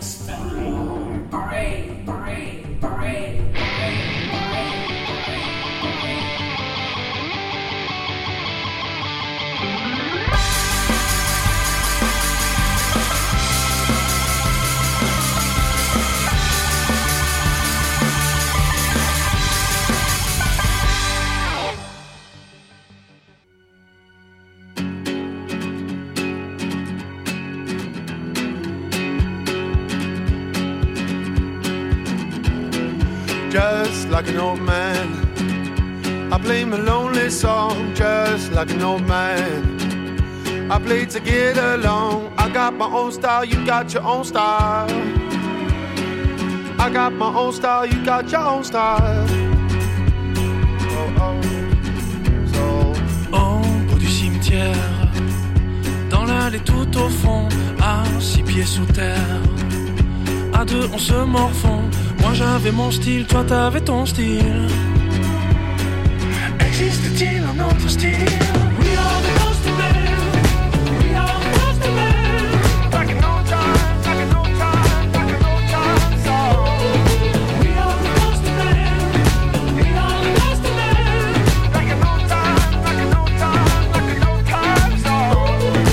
Just like an old man, I play my lonely song. Just like an old man, I play to get along. I got my own style, you got your own style. I got my own style, you got your own style. Oh, oh. So. Au bout du cimetière, dans l'allée tout au fond, à 6 pieds sous terre, à deux on se morfond. Moi j'avais mon style, toi t'avais ton style. Existe-t-il un autre style? We are the lost men. We are the lost men. Like an old time, like an old time, like an old time song. We are the lost men. We are the lost men. Like an old time, like an old time, like an old time song.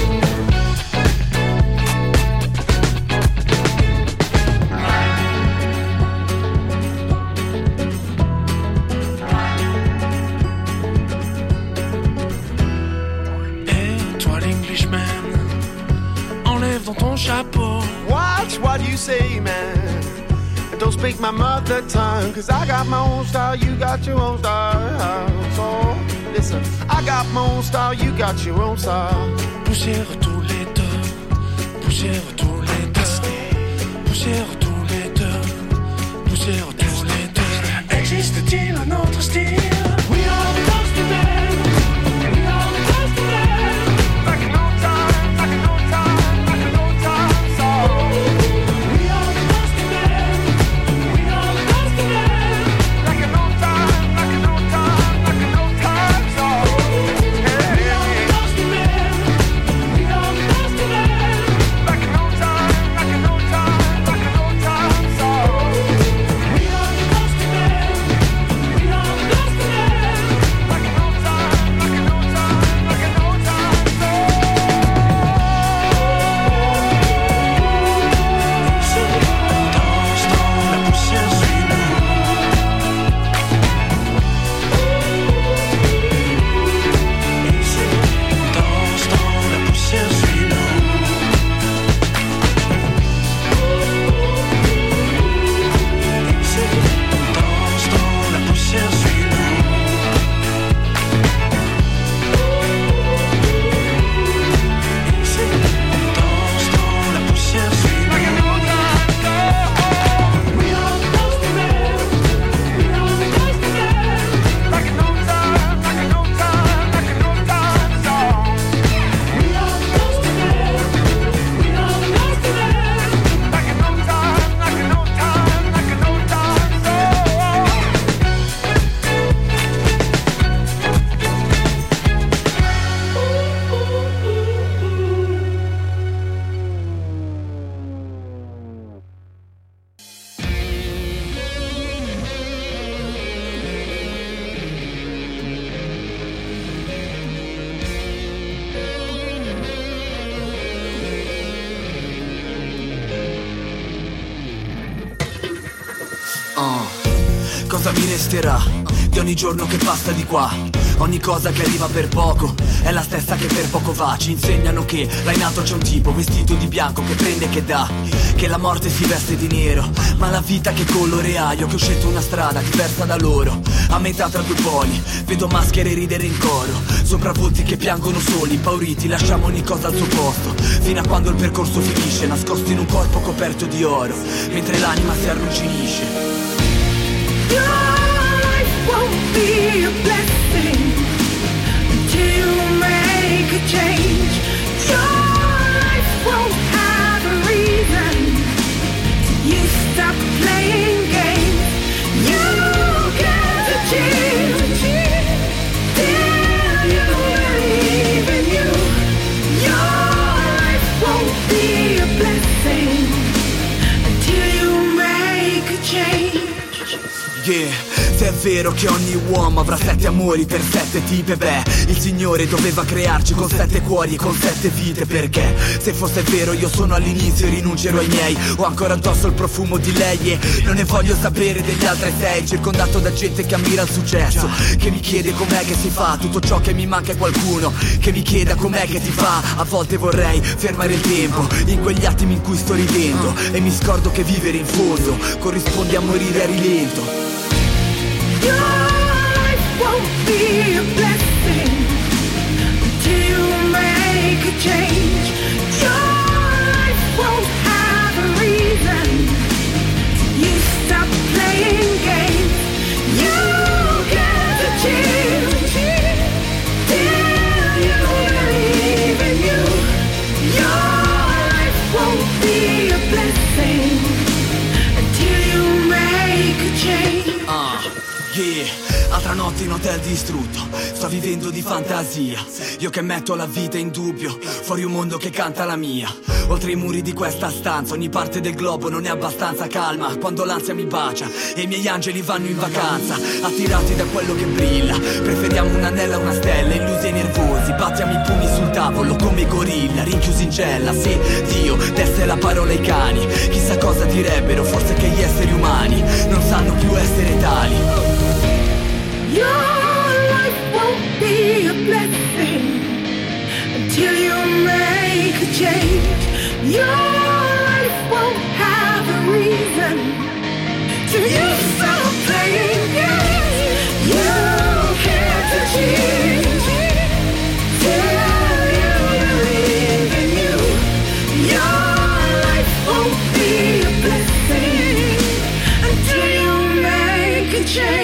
Dans ton chapeau. Watch what you say, man. Don't speak my mother tongue, cause I got my own style, you got your own style. So, listen, I got my own style, you got your own style. Poussière tous les deux, poussière tous les deux, poussière tous les deux, poussière tous les deux. Existe-t-il un autre style? We are the lost men. We are the lost men. Like an old time, like an old time, like an old time song. We are the lost men. We are the lost men. Like an old time, like an old time, like an old time song. We are the lost men. We are the lost men. Like an old time, like an old time, like an old time song. We are the lost men. We are the lost men. Like an old time, like an old time, like an old time song. Danse dans la poussière, suis-nous. Danse dans la poussière, suis-nous. Danse dans la poussière, suis-nous. Danse dans la poussière, suis-nous. We are the lost men. We are the lost men. Like an old time, like an old time, like an old time song. We are the lost men. We are the lost men. Like an old time, like an old time, like an old time song. Cosa mi resterà di ogni giorno che passa di qua? Ogni cosa che arriva per poco è la stessa che per poco va. Ci insegnano che là in alto c'è un tipo vestito di bianco che prende e che dà, che la morte si veste di nero, ma la vita che colore ha. Io che ho scelto una strada diversa da loro, a metà tra due poli. Vedo maschere ridere in coro, sopra volti che piangono soli, impauriti. Lasciamo ogni cosa al suo posto, fino a quando il percorso finisce, nascosti in un corpo coperto di oro, mentre l'anima si arrugginisce. Your life won't be a blessing until you make a change. Your life won't have a reason till you stop playing games. You get a chance till you believe in you. Your life won't be a blessing Yeah, se è vero che ogni uomo avrà 7 amori per 7 tipe, beh, il Signore doveva crearci con 7 cuori e con 7 vite, perché se fosse vero io sono all'inizio e rinuncerò ai miei. Ho ancora addosso il profumo di lei e non ne voglio sapere degli altri 6. Circondato da gente che ammira il successo, che mi chiede com'è che si fa. Tutto ciò che mi manca è qualcuno che mi chieda com'è che ti fa. A volte vorrei fermare il tempo in quegli attimi in cui sto ridendo e mi scordo che vivere in fondo corrisponde a morire a rilento. Your life won't be a blessing until you make a change. Your life won't have a reason till you stop playing games. You get a chance till you believe in you. Your life won't be a blessing until you make a change. Yeah, altra notte in hotel distrutto, sto vivendo di fantasia. Io che metto la vita in dubbio, fuori un mondo che canta la mia. Oltre i muri di questa stanza, ogni parte del globo non è abbastanza calma. Quando l'ansia mi bacia e i miei angeli vanno in vacanza, attirati da quello che brilla. Preferiamo un anello a una stella, illusi e nervosi. Battiamo i pugni sul tavolo come i gorilla, rinchiusi in cella. Se Dio desse la parola ai cani, chissà cosa direbbero, forse che gli esseri umani non sanno più essere tali. Your life won't be a blessing until you make a change. Your life won't have a reason till you stop playing games. You can't change till you believe in you. Your life won't be a blessing until you make a change.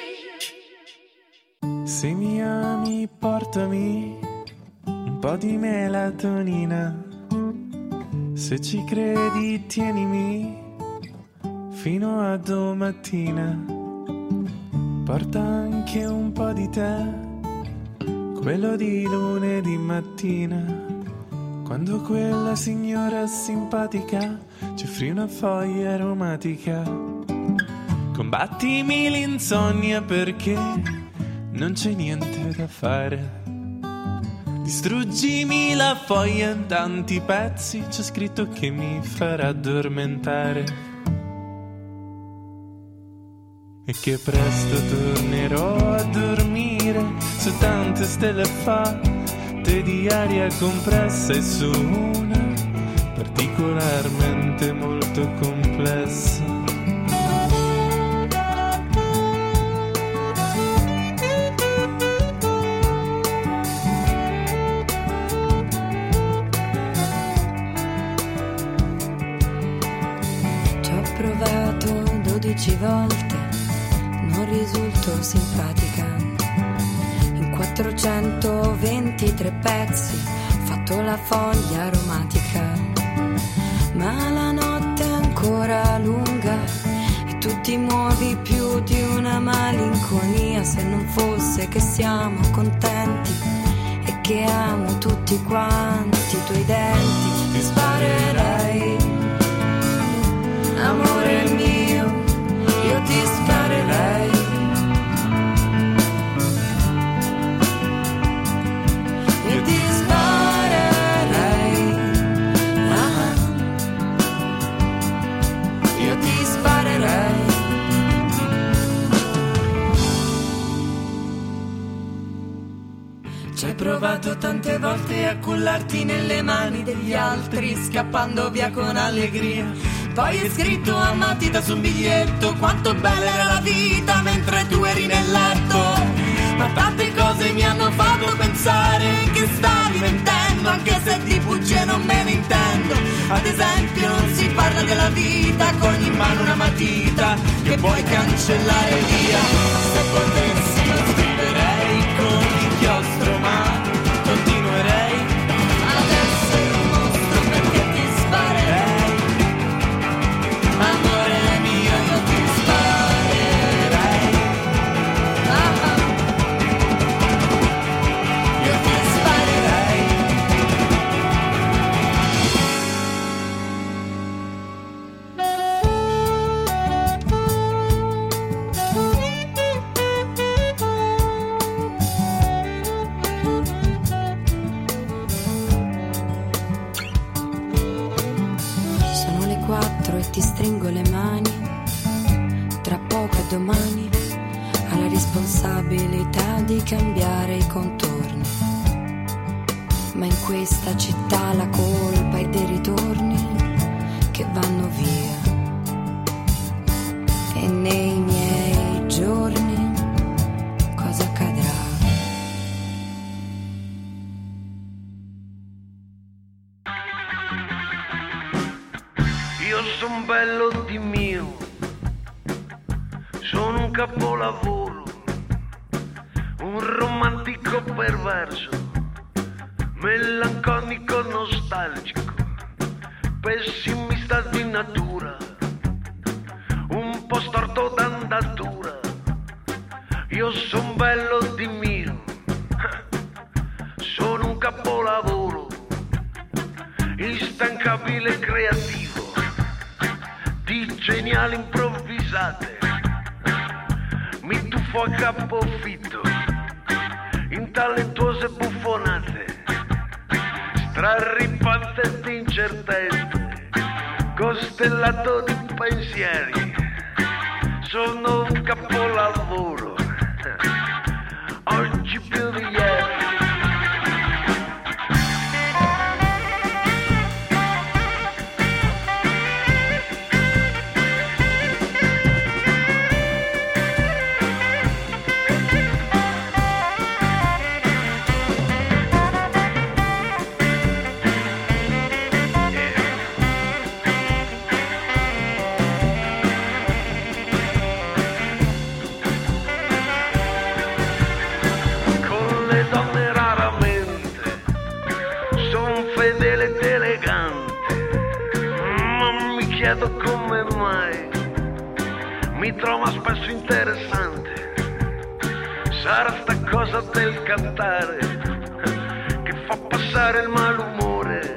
Se mi ami portami un po' di melatonina, se ci credi tienimi fino a domattina. Porta anche un po' di tè, quello di lunedì mattina, quando quella signora simpatica ci offrì una foglia aromatica. Combattimi l'insonnia perché non c'è niente da fare. Distruggimi la foglia in tanti pezzi, c'è scritto che mi farà addormentare. E che presto tornerò a dormire su tante stelle fatte di aria compressa e su una particolarmente molto complessa. Provato 12 volte, non risulto simpatica. In 423 pezzi ho fatto la foglia aromatica. Ma la notte è ancora lunga e tu ti muovi più di una malinconia. Se non fosse che siamo contenti e che amo tutti quanti i tuoi denti, ti sparerei. Amore mio, io ti sparerei. Io ti sparerei. Ah. Io ti sparerei. Ci hai provato tante volte a cullarti nelle mani degli altri, scappando via con allegria. Poi hai scritto a matita su un biglietto quanto bella era la vita mentre tu eri nel letto. Ma tante cose mi hanno fatto pensare che stavi mentendo, anche se di bugie non me ne intendo. Ad esempio non si parla della vita con in mano una matita che puoi cancellare via. Se potessi lo scriverei con l'inchiostro, ma continuerei ad essere un mostro perché ti sparerei. Amore mio, io ti sparerei. Ah, io ti sparerei. e ti stringo le mani. Tra poco e domani ha la responsabilità di cambiare i contorni. Ma in questa città la colpa è dei ritorni che vanno via. E nei miei giorni cosa accadrà? Io son bello di mio, sono un capolavoro, un romantico perverso, melanconico nostalgico, pessimista di natura, un po' storto d'andatura. Io son bello di mio, sono un capolavoro, instancabile creativo, di geniali improvvisate, mi tuffo a capofitto, intellettuose buffonate, straripante di incertezze, costellato di pensieri, sono un capolavoro, oggi più di ieri. Chiedo come mai mi trova spesso interessante. Sarà sta cosa del cantare che fa passare il malumore.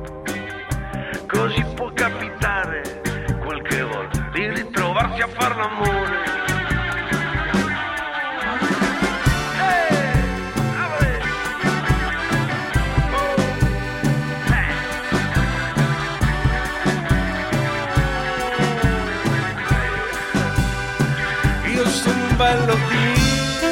Così può capitare qualche volta di ritrovarsi a far l'amore. Bello di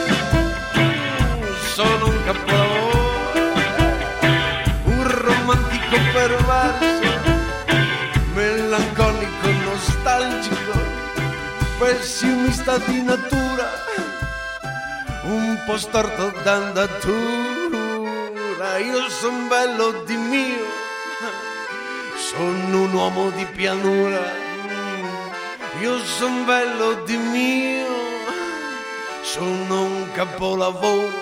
sono un capolavoro, un romantico perverso, melanconico nostalgico, pessimista di natura, un po' storto d'andatura. Io son bello di mio, sono un uomo di pianura. Io son bello di mio, sono un capolavoro.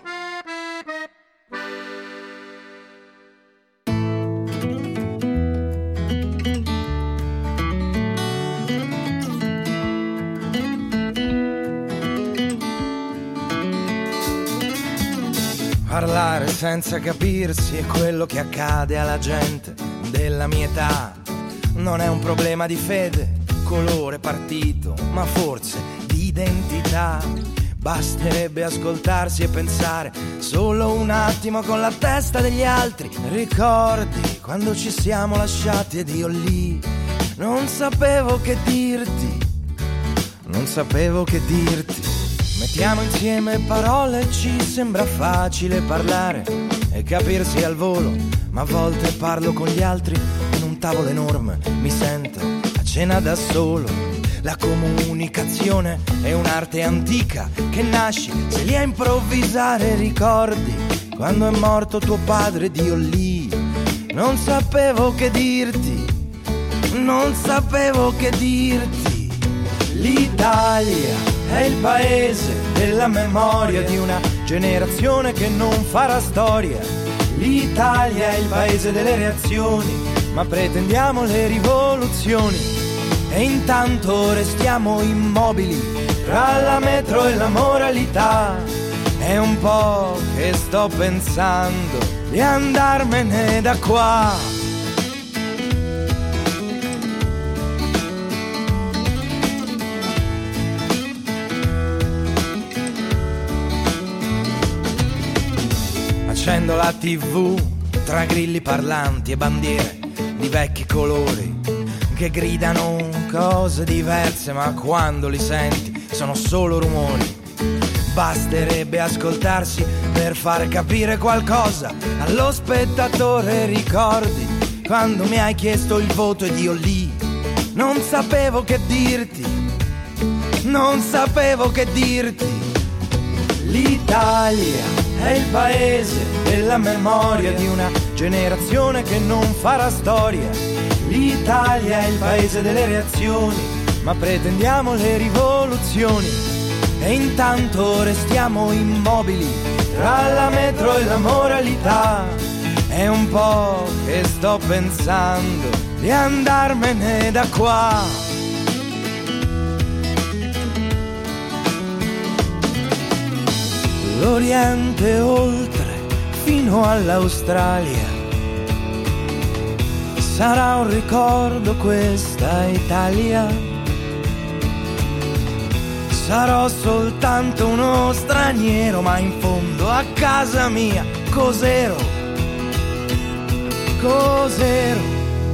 Parlare senza capirsi è quello che accade alla gente della mia età. Non è un problema di fede, colore, partito, ma forse di identità. Basterebbe ascoltarsi e pensare solo un attimo con la testa degli altri. Ricordi quando ci siamo lasciati ed io lì non sapevo che dirti, non sapevo che dirti. Mettiamo insieme parole, ci sembra facile parlare e capirsi al volo, ma a volte parlo con gli altri in un tavolo enorme, mi sento a cena da solo. La comunicazione è un'arte antica che nasce se lì a improvvisare. Ricordi quando è morto tuo padre ed io lì non sapevo che dirti, non sapevo che dirti. L'Italia è il paese della memoria di una generazione che non farà storia. L'Italia è il paese delle reazioni, ma pretendiamo le rivoluzioni. E intanto restiamo immobili tra la metro e la moralità. È un po' che sto pensando di andarmene da qua. Accendo la TV tra grilli parlanti e bandiere di vecchi colori che gridano cose diverse, ma quando li senti sono solo rumori. Basterebbe ascoltarsi per far capire qualcosa allo spettatore. Ricordi quando mi hai chiesto il voto ed io lì non sapevo che dirti, non sapevo che dirti. L'Italia è il paese della memoria di una generazione che non farà storia. L'Italia è il paese delle reazioni, ma pretendiamo le rivoluzioni. E intanto restiamo immobili tra la metro e la moralità. È un po' che sto pensando di andarmene da qua. L'Oriente oltre fino all'Australia. Sarà un ricordo questa Italia. Sarò soltanto uno straniero, ma in fondo a casa mia cos'ero? Cos'ero?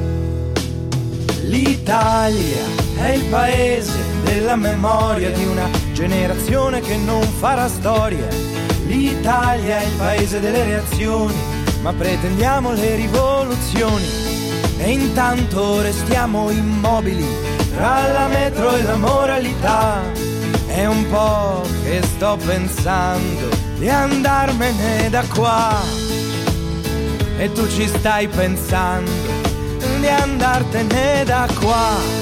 L'Italia è il paese della memoria di una generazione che non farà storia. L'Italia è il paese delle reazioni, ma pretendiamo le rivoluzioni. E intanto restiamo immobili tra la metro e la moralità. È un po' che sto pensando di andarmene da qua. E tu ci stai pensando di andartene da qua.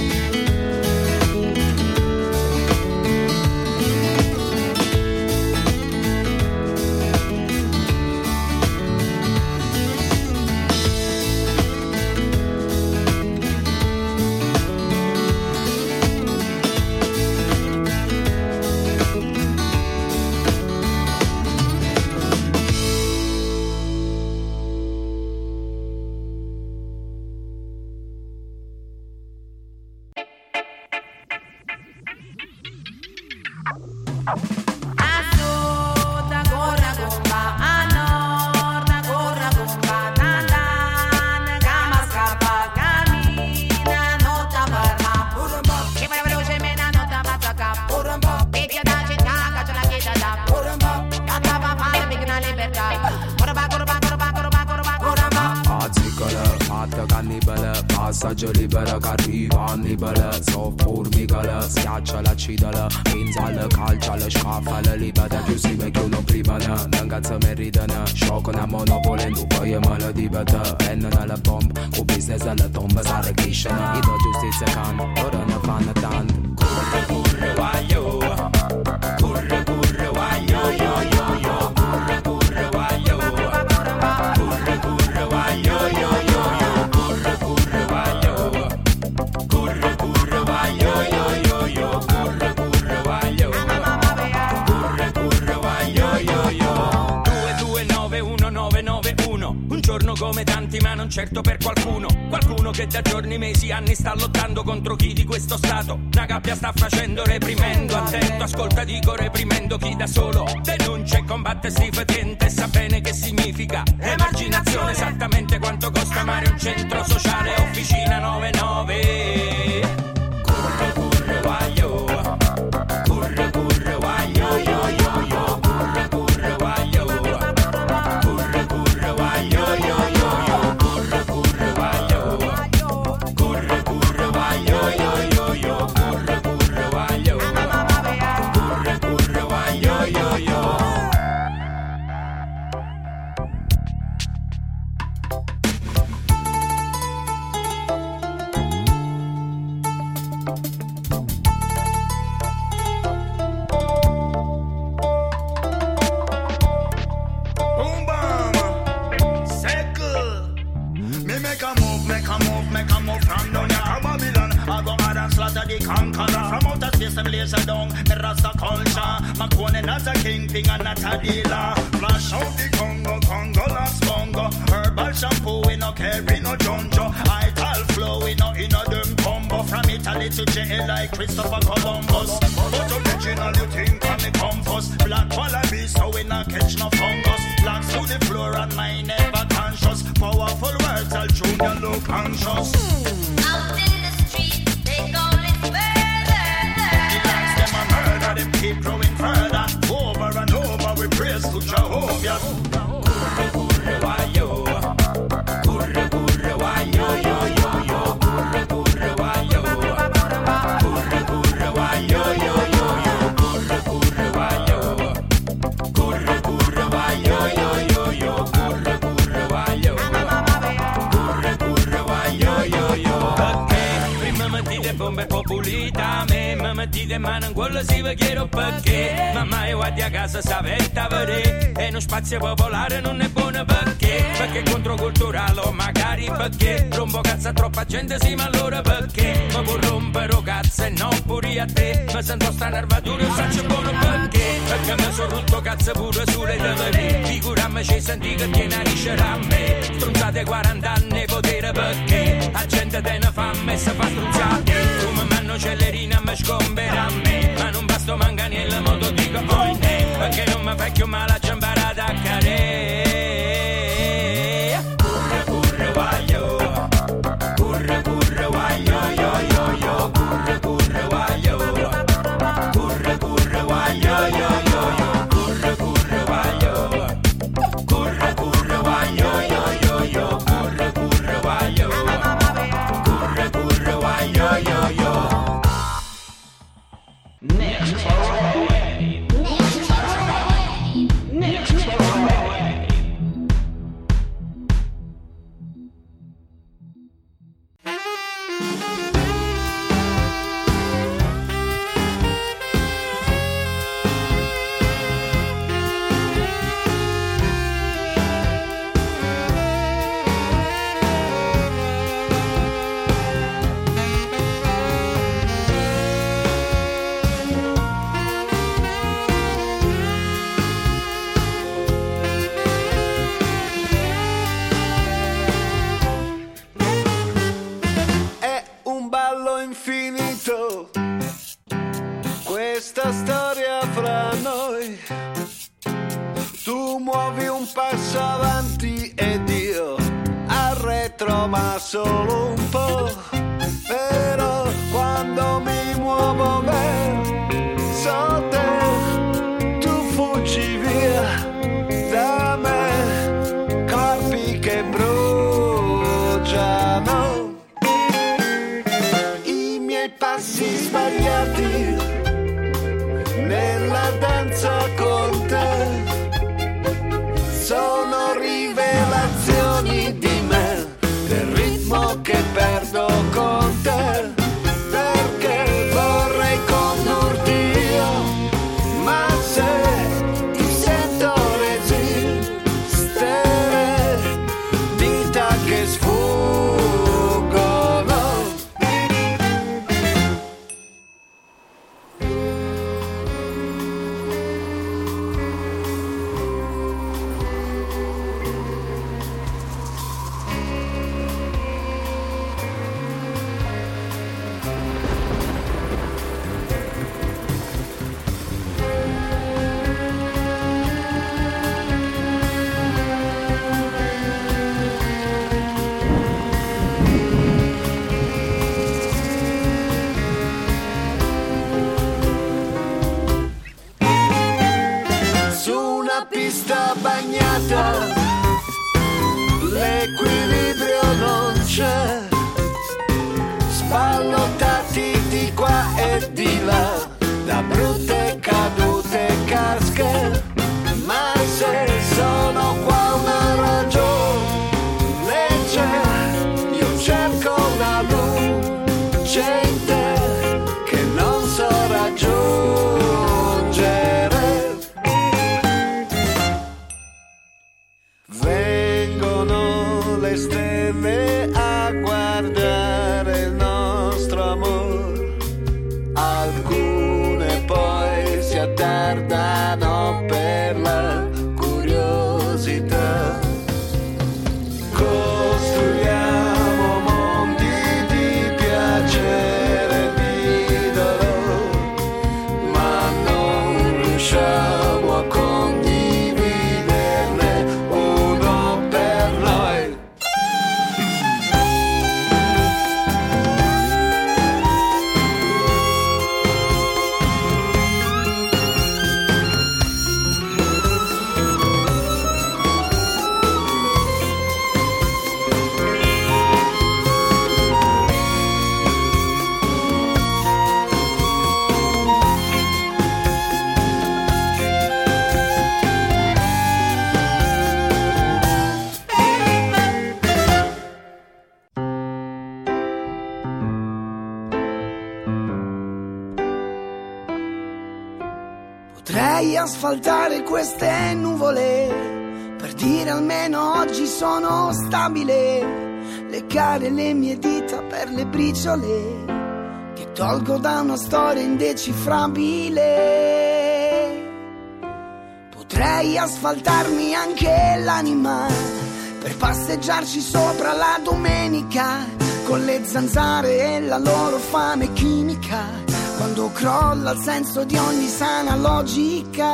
Passaggio libero che arriva annibale, soffurmicale, schiaccia l'accidale, pinzale, calciale, scaffale, libera, giustive che uno privane, non cazzo meritane, sciocco una monopoli, tu poi è male di bete, penna nella bomba, con business alla tomba, sarà chiscena, i do giustizia can, ora ne fanno tanto. Curre, curre, guaio, curre, curre, guaio, yo, yo, yo, curre, curre, guaio, curre, curre, guaio, yo, yo. Come tanti ma non certo per qualcuno che da giorni, mesi, anni sta lottando contro chi di questo stato una gabbia sta facendo, reprimendo, attento, ascolta, dico reprimendo chi da solo denuncia e combatte sti fetiente e sa bene che significa emarginazione, esattamente quanto costa amare un centro sociale, officina 99. Curre curre guaio, curre curre guaio, yo yo yo, curre curre guaio, curre curre guaio, yo yo. Like Christopher Columbus, but original you think on the compass. Black wallabies, so we not catch no fungus. Blacks to the floor and mine never conscious. Powerful words, I'll junior look anxious. out in the street, they call it murder. The likes them a murder, them keep growing further. Over and over we praise to Jehovah. Curre, curre, why yo? Curre, curre, why yo, yo, yo, yo? Curre, curre, why yo? Curre, curre, why yo, yo, yo, yo? Curre, curre, why yo? Curre, curre, why yo, yo, yo, yo? Curre, curre, why yo? Curre, curre, why yo, yo, yo? Perché prima mi dite bombe populita, a me mi dite ma non quello si ve chiedo perché. Mamma io guardi a casa savetta vedere e uno spazio popolare non è buono perché è controculturale o magari perché rompo cazzo a troppa gente sì ma allora perché ma può rompere cazzo e non pure a te ma sento sta nervatura e saccio buono perché mi sono rotto cazzo pure sulle tele figurarmi ci senti che tiene a riscere a me stronzate 40 anni potere perché la gente te ne fa e se fa stronzate come manno cellerina mi scombera a me ma non basta manganiello mo lo dico poi ne perché non mi fa più male a ciambare ad accadere. Curre, curre, guaglio. Curre, curre, guaglio, yo, yo, yo. Curre, curre, guaglio. Curre, curre, guaglio, yo, yo, yo. Curre, curre, guaglio. Curre, curre, guaglio, yo, yo, yo. Curre, curre, guaglio. Curre, curre, guaglio, yo, yo. Next away. Next away. Next away. Infinito questa storia fra noi, tu muovi un passo avanti ed io arretro ma solo un po', però quando mi muovo verso te tu fuggi via da me, corpi che bruciano, passi sbagliati nella danza con te sono rivelazioni di me, del ritmo che perdo con te, perché vorrei condurti io, ma se ti sento resistere, dita che sfuggono. Pista bagnata, l'equilibrio non c'è, spallottati di qua e di là, da brutte cadute casche, ma se sono qua una ragione c'è, io cerco una luce in te che non so raggiungere. Vengono le stelle a guardare il nostro amor, alcune poi si attardano per la curiosità. Costruiamo mondi di piacere e di dolore, ma non riusciamo a condividerne uno per noi. Potrei asfaltare queste nuvole per dire almeno oggi sono stabile, leccare le mie dita per le briciole che tolgo da una storia indecifrabile. Potrei asfaltarmi anche l'anima per passeggiarci sopra la domenica con le zanzare e la loro fame chimica, quando crolla il senso di ogni sana logica.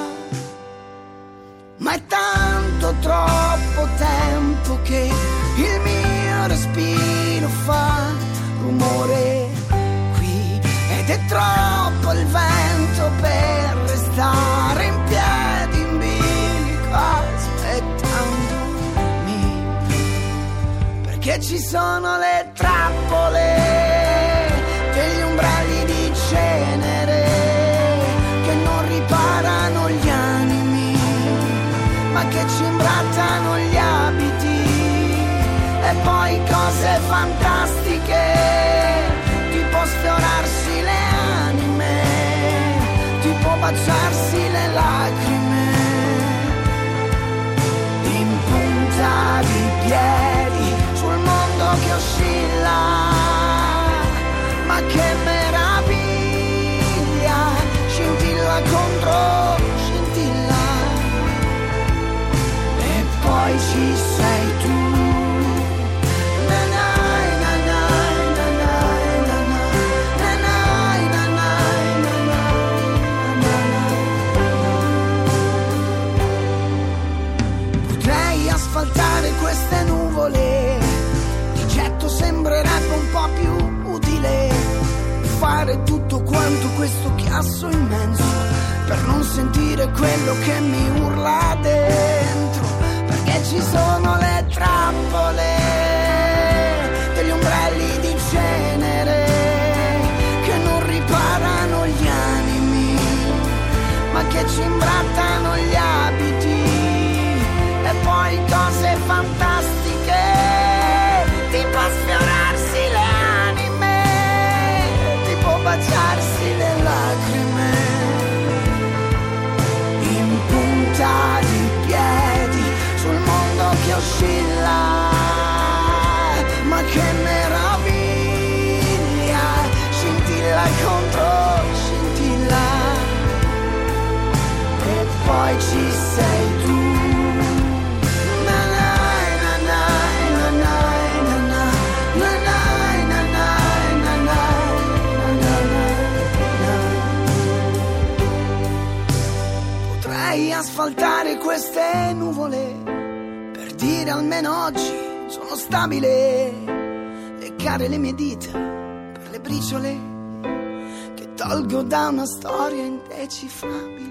Ma è tanto troppo tempo che il mio respiro fa rumore qui, ed è troppo il vento per restare in piedi in bilico aspettandomi, perché ci sono le trappole degli ombrelli di cenere che non riparano gli animi, ma che ci imbrattano gli abiti, e poi cose fantastiche, tipo sfiorarsi le anime, tipo baciarsi le lacrime, in punta di piedi sul mondo che oscilla. Ma che meraviglia, scintilla contro scintilla, e poi ci sei tu. Potrei asfaltare queste nuvole, di getto sembrerebbe un po' più utile fare tutto quanto questo chiasso immenso per non sentire quello che mi urla dentro, perché ci sono le trappole degli ombrelli di cenere che non riparano gli animi, ma che ci imbrattano gli abiti, e poi cose fantastiche, tipo sfiorarsi le anime, tipo baciarsi le lacrime, in punta di piedi sul mondo che oscilla. Ma che meraviglia, scintilla contro scintilla, e poi ci sei tu. Potrei asfaltare queste nuvole per dire almeno oggi sono stabile, leccare le mie dita per le briciole che tolgo da una storia indecifrabile.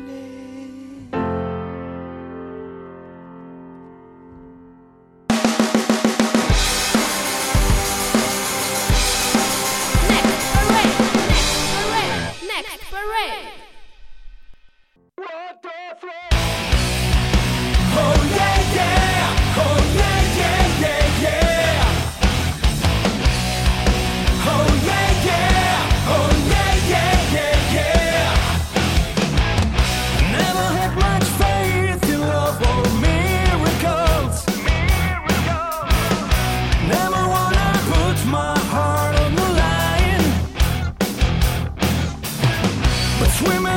Swimming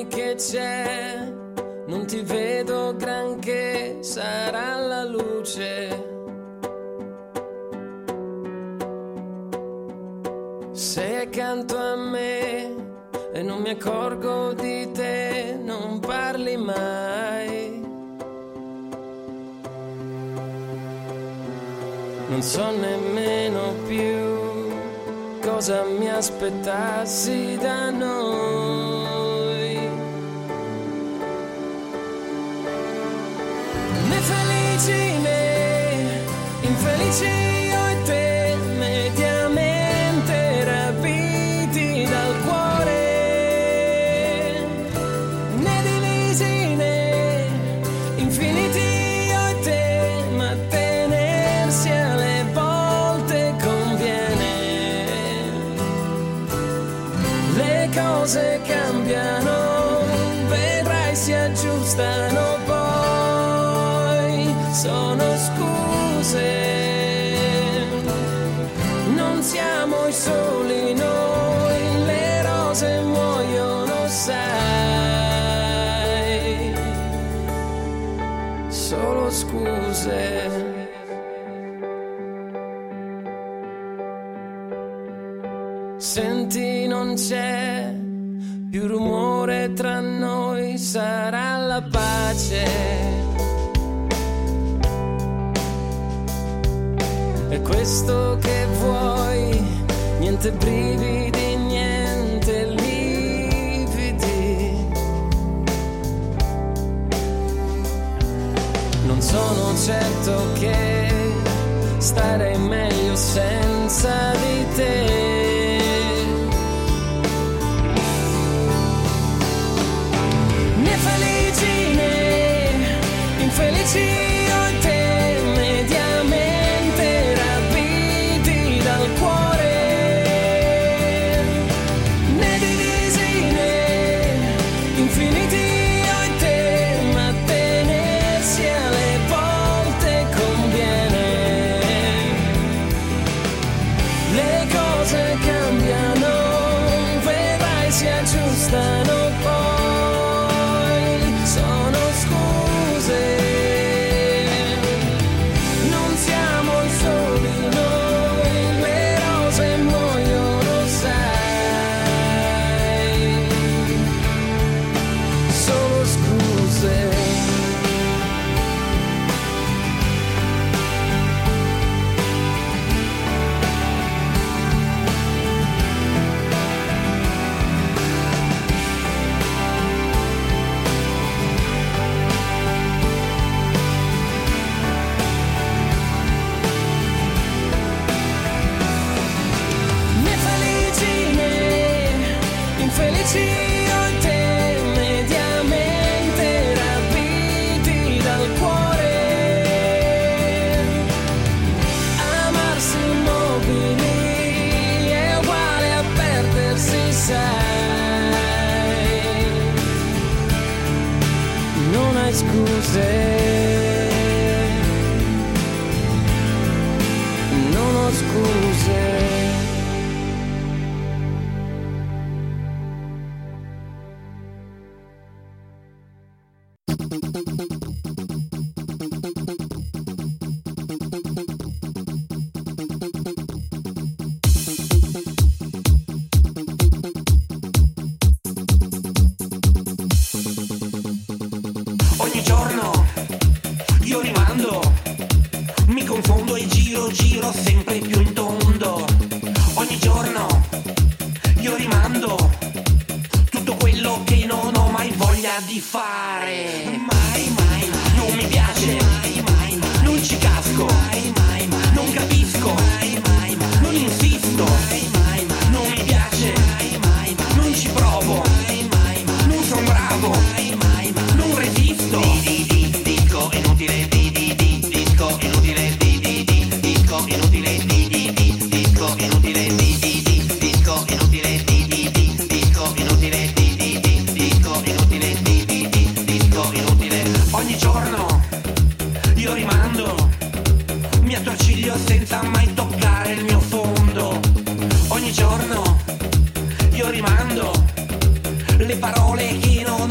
dimmi che c'è, non ti vedo granché, sarà la luce. Sei accanto a me e non mi accorgo di te, non parli mai. Non so nemmeno più cosa mi aspettassi da noi. Né felici né infelici io e te, mediamente rapiti dal cuore. Né divisi né infiniti io e te, ma tenersi alle volte conviene. Le cose cambiano, vedrai si aggiustano poi, sono scuse. Non siamo i soli noi, le rose muoiono, sai, solo scuse. Senti, non c'è più rumore tra noi, sarà la pace. È questo che vuoi, niente brividi, niente lividi. Non sono certo che starei meglio senza di te. Né felici né infelici io e te, mediamente rapiti dal cuore. Né divisi né infiniti io e te, ma tenersi alle volte conviene. Le cose cambiano, vedrai si aggiustano poi, sono scuse. Non siamo i soli noi, le rose muoiono, sai, solo scuse. Né felici né infelici io e te, mediamente rapiti dal cuore. Amarsi immobili è uguale a perdersi, sai, non hai scuse. Non ho scuse. Ogni giorno io rimando, mi confondo e giro sempre più in tondo. Ogni giorno io rimando tutto quello che non ho mai voglia di fare. Mai, non mi piace, non ci casco, non capisco, non insisto, non mi piace, non ci provo, non son bravo, non resisto. Disco inutile, disco inutile, disco inutile, disco inutile, disco inutile, disco inutile, disco inutile, disco inutile. Ogni giorno io rimando, mi attorciglio senza mai toccare il mio fondo. Ogni giorno io rimando le parole che non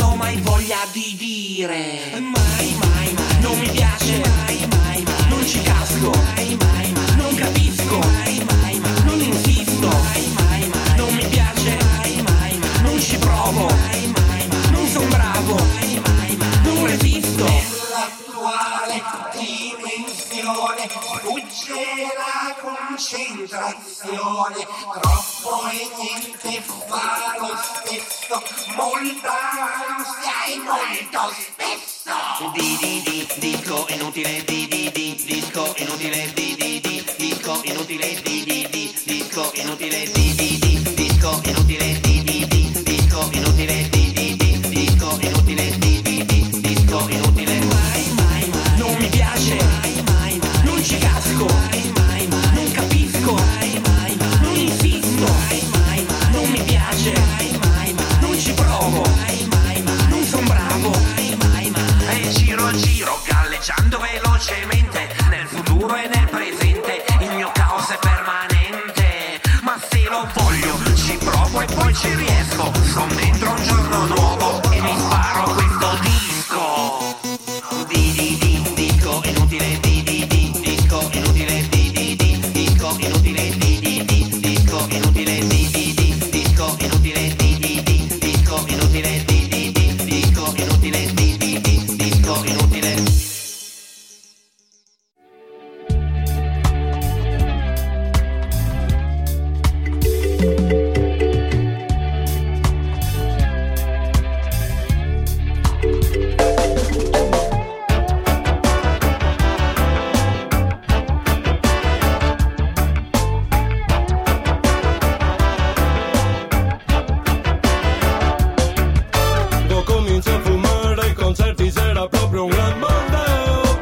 dire mai, mai, mai. Non mi piace, mai, mai, mai. Non ci casco, mai, mai, mai. Non capisco, mai, mai, mai. Non insisto, mai, mai, mai. Non mi piace, mai, mai, mai. Non ci provo, mai, mai, mai. Non son bravo, mai, mai, mai. Non resisto. Nell'attuale dimensione fugge la concentrazione, troppo e niente fa lo stesso, molta ansia e molto spesso. Disco inutile, disco inutile, disco inutile, disco inutile, disco inutile, disco inutile, disco inutile, disco inutile. Mai, mai, mai. Non mi piace, mai, mai, mai. Non ci casco, mai, mai, mai. Non capisco, mai, mai, mai. Non insisto, mai, mai, mai. Non mi piace, mai, mai, mai. Non ci provo, mai, mai, mai. Non son bravo, mai, mai, mai. E giro giro galleggiando velocemente nel futuro e nel presente, il mio caos è permanente, ma se lo voglio ci provo e poi ci riesco, son dentro un giorno nuovo e mi sparo questo disco. Disco inutile, disco inutile, disco inutile, disco inutile, disco inutile, disco inutile, disco inutile, disco inutile. Comincia a fumare ai concerti, era proprio un gran bordeo.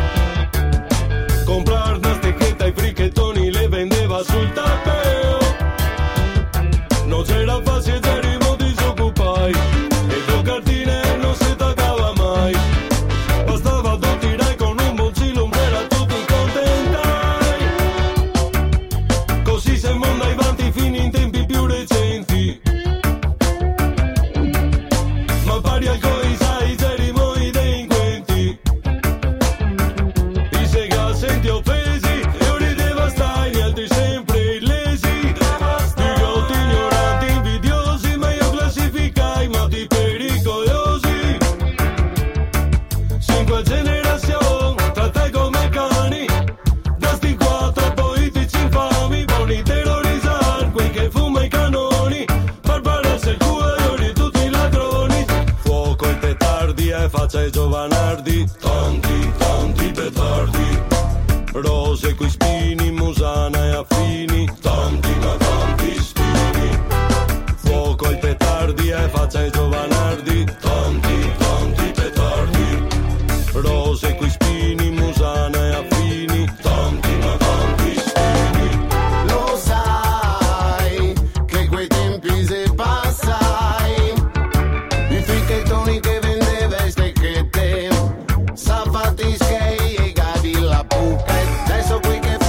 Comprar una stecchetta ai fricchettoni le vendeva sul tappeto. Non c'era facile, ero disoccupai e con cartine non si toccava mai. Bastava tu tirai con un boncino, era tutti contentai. Così siamo andati avanti fino in tempi più recenti. Ma pari al coisai saremo i delinquenti. I sega senti offesi e ora devastai, gli altri sempre illesi. Idioti ignoranti, invidiosi, ma io classificai matti pericolosi. 5 generazioni, trattai come cani. Da sti 4 politici infami, buoni terrorizzar quei che fuma i canoni. Barbaresse il cuore di tutti i ladroni. Fuoco e petardi e faccia ai giovanardi. Tanti, tanti petardi. Rose coi spini, musana e affini. Tanti ma tanti spini. Fuoco ai petardi e faccia ai giovanardi. Tanti, tanti petardi. Rose coi spini, musana e affini. Tanti ma tanti spini. Lo sai che quei tempi se passai, i fricchettoni che vendeva e stecchette, salvati skei e gadi la pucca. Adesso qui che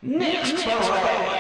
Next Parade.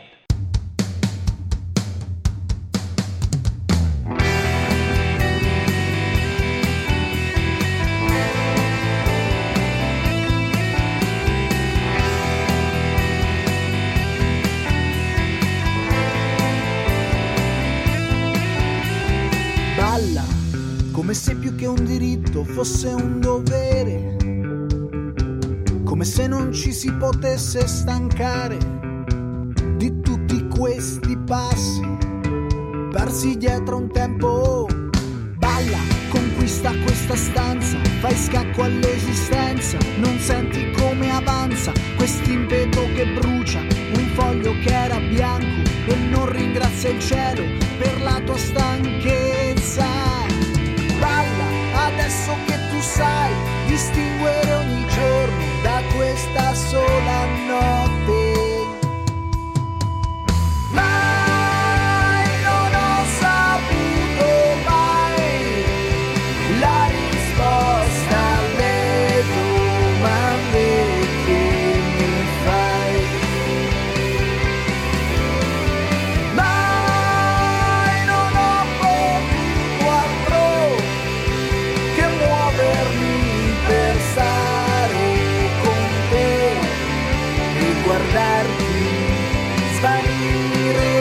Balla come se più che un diritto fosse un dovere, come se non ci si potesse stancare di tutti questi passi persi dietro un tempo. Balla, conquista questa stanza, fai scacco all'esistenza, non senti come avanza quest'impeto che brucia un foglio che era bianco e non ringrazia il cielo per la tua stanchezza. Balla, adesso che tu sai distinguere ogni giorno da questa sola notte. Mai non ho saputo mai la risposta alle domande che mi fai. Mai non ho potuto altro che muovermi per stare con te e guardarti svanire.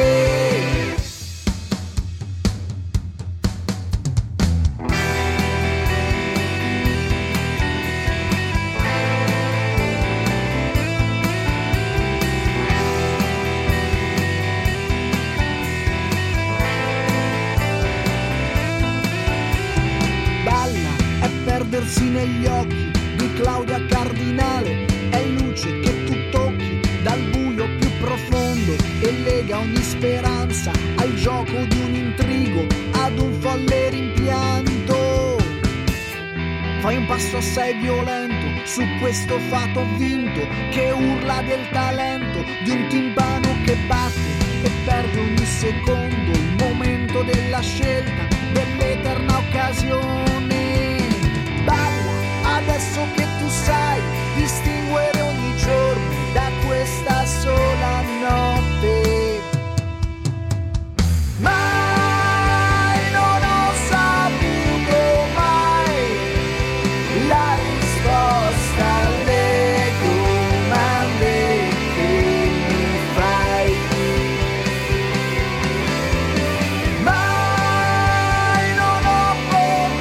Balla è perdersi negli occhi di Claudia Cardinale, è luce che tu tocchi dal buio più profondo e lega ogni speranza al gioco di un intrigo, ad un folle rimpianto. Fai un passo assai violento su questo fato vinto che urla del talento di un timpano che batte e perde ogni secondo il momento della scelta, dell'eterna occasione. Balla, adesso che tu sai distinguere ogni giorno da questa sola notte. Mai non ho saputo mai la risposta alle domande che mi fai. Mai non ho potuto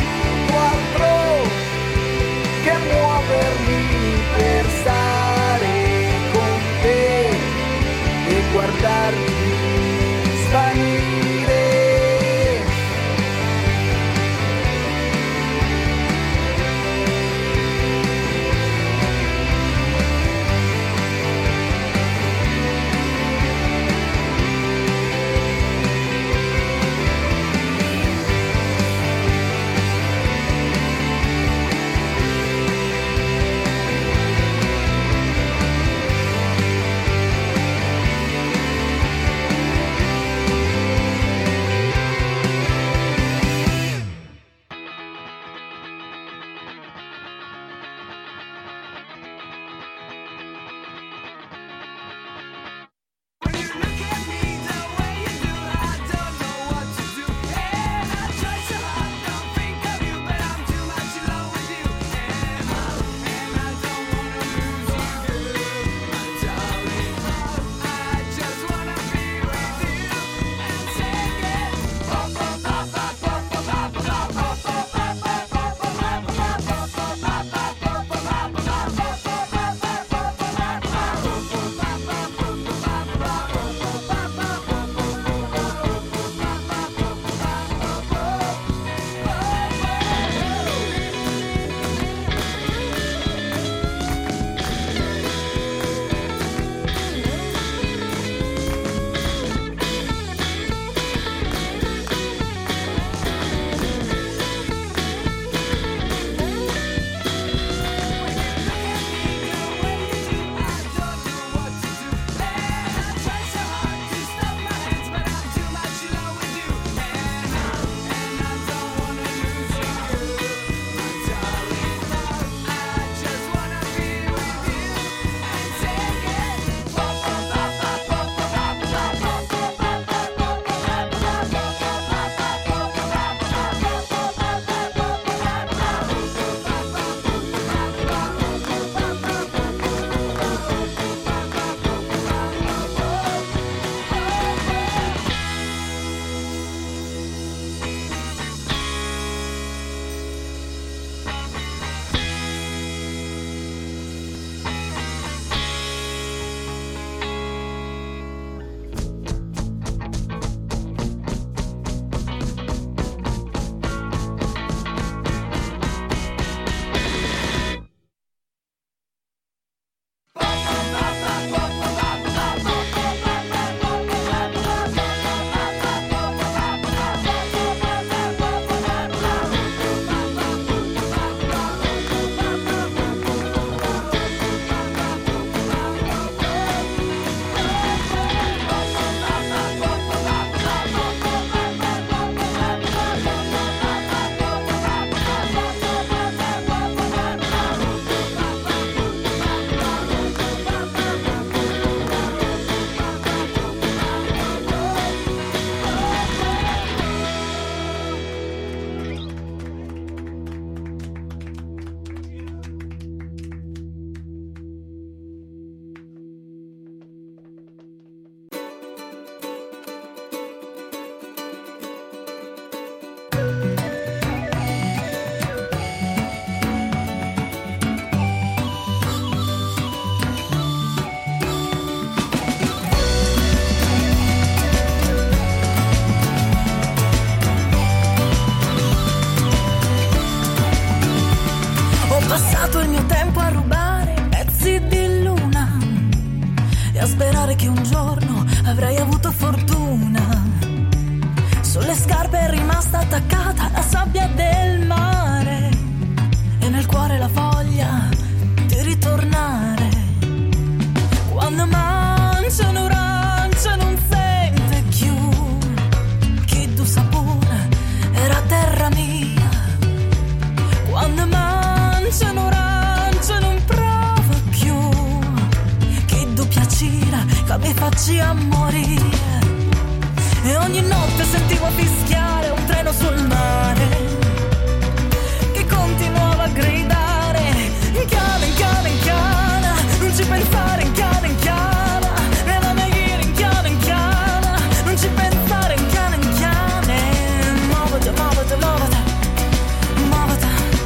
attaccata alla sabbia del mare e nel cuore la voglia di ritornare. Quando mangia un'orangia non sente più che du sapore era terra mia. Quando mangia un'orangia non prova più che du piacere che mi faccia morire. E ogni notte sentivo fischiare un treno sul mare che continuava a gridare inchiana, inchiana, inchiana, non ci pensare inchiana, inchiana, nella mia inchiana, inchiana, non ci pensare inchiana, inchiana, muovete, muovete, muovete, muovete.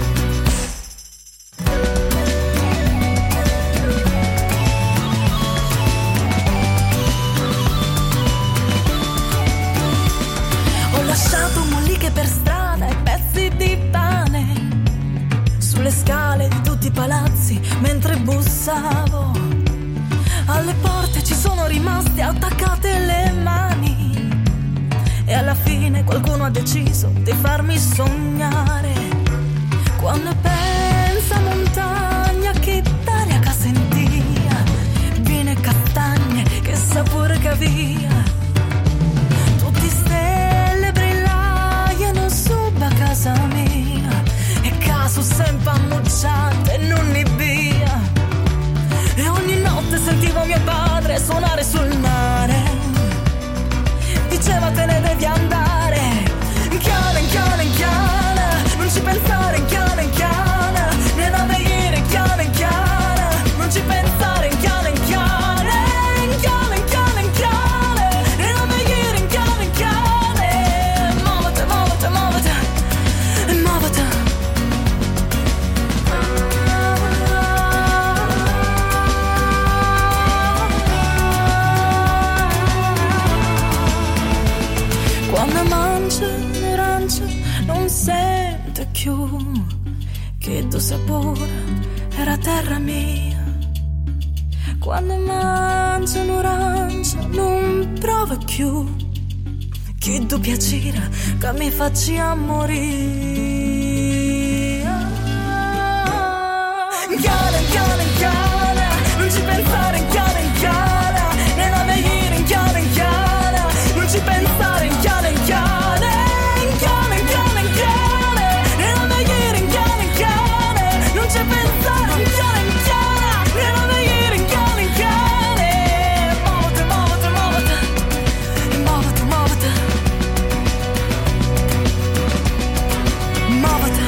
Ho lasciato molliche per strada e pezzi di pane sulle scale di tutti i palazzi mentre bussavo. Alle porte ci sono rimaste attaccate le mani e alla fine qualcuno ha deciso di farmi sognare. Quando pensa montagna che d'aria che sentia, vine castagne che sapore che via. Tutti stelle brillaiano sopra casa mia e caso sempre ammucciante non ne via. E ogni notte sentivo mio padre suonare sul mare, diceva te ne devi andare, inchiana, inchiana, inchiana, non ci pensare inchiana, inchiana, ne da venire inchiana, inchiana, non ci pensare inchiana, inchiana, inchiana, inchiana, inchiana, ne da venire inchiana, inchiana, muovete, muovete, muovete, muovete. Quando mangia un'arancia non sente più che tuo sapore era terra mia. Quando mangia un'arancia non prova più che tuo piacere che mi faccia morire. Inchiana, inchiana, inchiana, non ci pensare inchiana, inchiana, nella mia inchiana, inchiana, non ci pensare inchiana, inchiana, inchiana, inchiana, inchiana, nella mia inchiana, inchiana, non ci pensare inchiana, inchiana, nella mia inchiana, inchiana, muovete, muovete, muovete, muovete, muovete, muovete.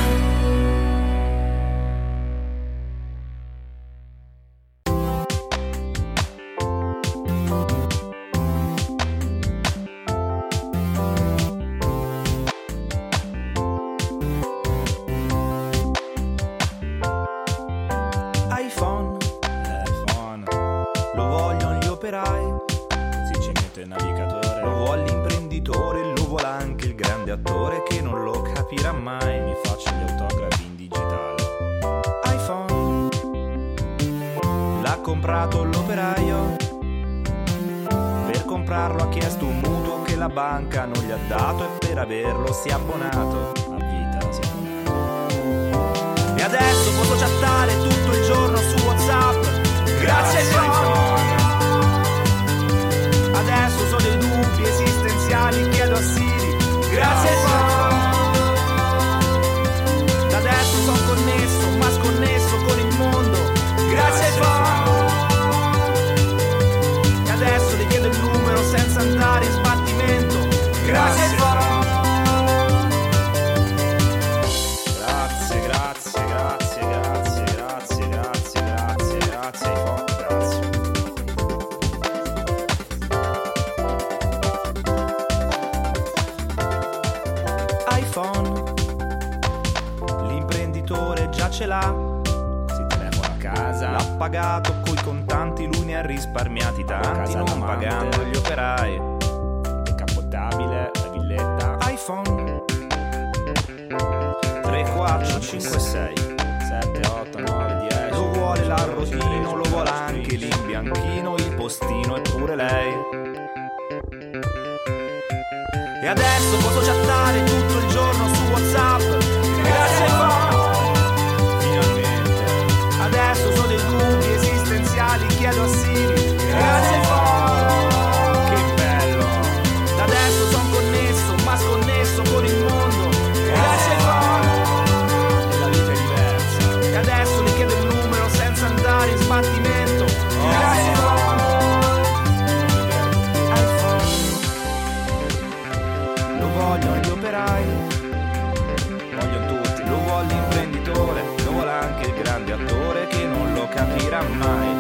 iPhone, lo vogliono gli operai, si ci mette il navigatore, lo vuole l'imprenditore, lo vuole anche il grande attore che non lo capirà mai, mi faccio gli autografi in digitale. iPhone, l'ha comprato l'operaio, per comprarlo ha chiesto un mutuo che la banca non gli ha dato e per averlo si è abbonato, a vita si è abbonato. E adesso posso chattare tutto il giorno su WhatsApp, grazie iPhone. Adesso so dei dubbi esistenziali, chiedo a Siri, grazie iPhone. Da adesso sono connesso, ma sconnesso con il mondo, grazie iPhone. E adesso le chiedo il numero senza andare in sbattimento, grazie iPhone. Grazie, grazie, grazie, grazie, grazie, grazie, grazie, grazie iPhone, grazie. iPhone, l'imprenditore già ce l'ha, si telefona a casa, l'ha pagato coi contanti, lui ne ha risparmiati tanti, non pagando gli operai, decappottabile, la villetta, iPhone, 3, 4, 5, 6, 7, 8, 9, 10, lo vuole l'arrotino, lo vuole anche l'imbianchino, il postino e pure lei. E adesso posso chattare tutto il giorno su WhatsApp. Grazie finalmente. Adesso so dei dubbi esistenziali, chiedo a Siri. Grazie che bello. Da adesso son connesso, ma sconnesso con il mondo. Grazie e la vita è diversa. E adesso mi chiedo il numero senza andare in sbattimento. Grazie lo vogliono gli operai, vogliono tutti, lo vuole l'imprenditore, lo vuole anche il grande attore che non lo capirà mai.